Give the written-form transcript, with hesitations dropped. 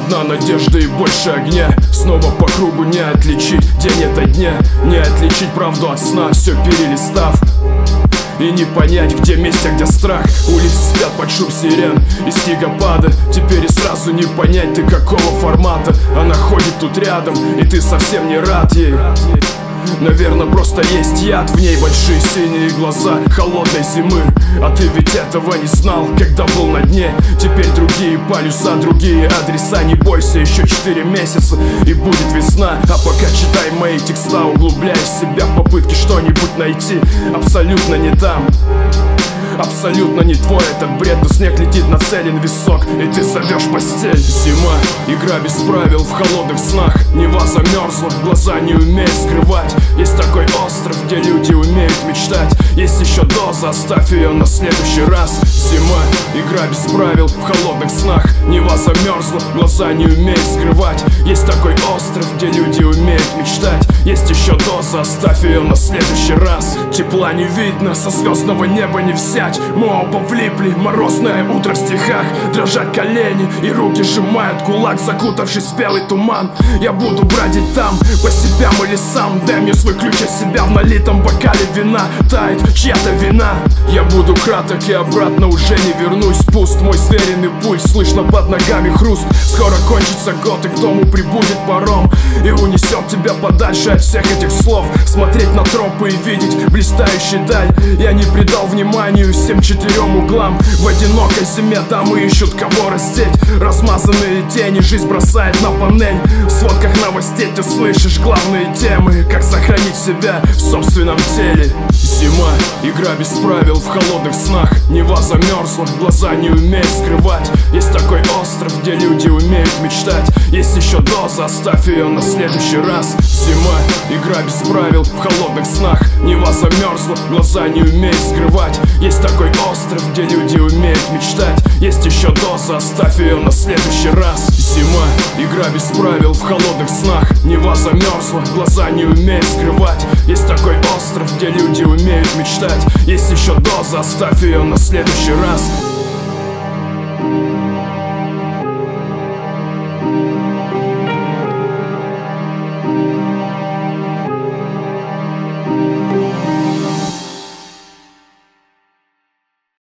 одна надежда и больше огня. Снова по кругу не отличить день от дня, не отличить правду от сна, все перелистав. И не понять, где месть, а где страх. Улицы спят под шум сирен и снегопада. Теперь и сразу не понять, ты какого формата. Она ходит тут рядом, и ты совсем не рад ей. Наверное, просто есть яд в ней. Большие синие глаза холодной зимы. А ты ведь этого не знал, когда был на дне. Теперь другие полюса, другие адреса. Не бойся, еще 4 месяца и будет весна. А пока читай мои текста, углубляешь себя в попытке что-нибудь найти. Абсолютно не там, абсолютно не твой этот бред. Но снег летит, нацелен висок, и ты зовешь постель. Зима, игра без правил в холодных снах. Нева замерзла, глаза не умеют скрывать. Есть такой остров, где люди умеют мечтать. Есть еще доза, оставь ее на следующий раз. Зима, игра без правил в холодных снах. Нева замерзла, глаза не умеют скрывать. Есть такой остров, где люди умеют мечтать. Есть еще доза, оставь ее на следующий раз. Тепла не видно, со звездного неба не взять. Мы оба влипли, морозное утро в стихах. Дрожат колени и руки сжимают кулак, закутавшись в белый туман. Я буду бродить там, по степям и лесам. Дай мне свой ключ от себя в налитом бокале вина. Тает чья-то вина. Я буду краток и обратно уже не вернусь. Пуст мой сверенный пульс, слышно под ногами хруст. Скоро кончится год и к дому прибудет паром и унесет тебя подальше от всех этих слов. Смотреть на тропы и видеть блистающую даль. Я не придал вниманию всем 4 углам. В одинокой зиме дамы ищут кого раздеть. Размазанные тени жизнь бросает на панель. В сводках новостей ты слышишь главные темы. Как сохранить себя в собственном теле. Зима, игра без правил в холодных снах. Нева замерзла, глаза не умеют скрывать. Есть такой остров, где люди умеют мечтать. Есть еще доза, оставь ее на следующий раз. Зима, игра без правил в холодных снах. Нева замерзла, глаза не умеют скрывать. Есть такой остров, где люди умеют мечтать. Есть еще доза, оставь ее на следующий раз. Зима, игра без правил в холодных снах. Нева замерзла, глаза не умеют скрывать. Есть такой остров, где люди умеют мечтать. Есть еще доза, оставь ее на следующий раз.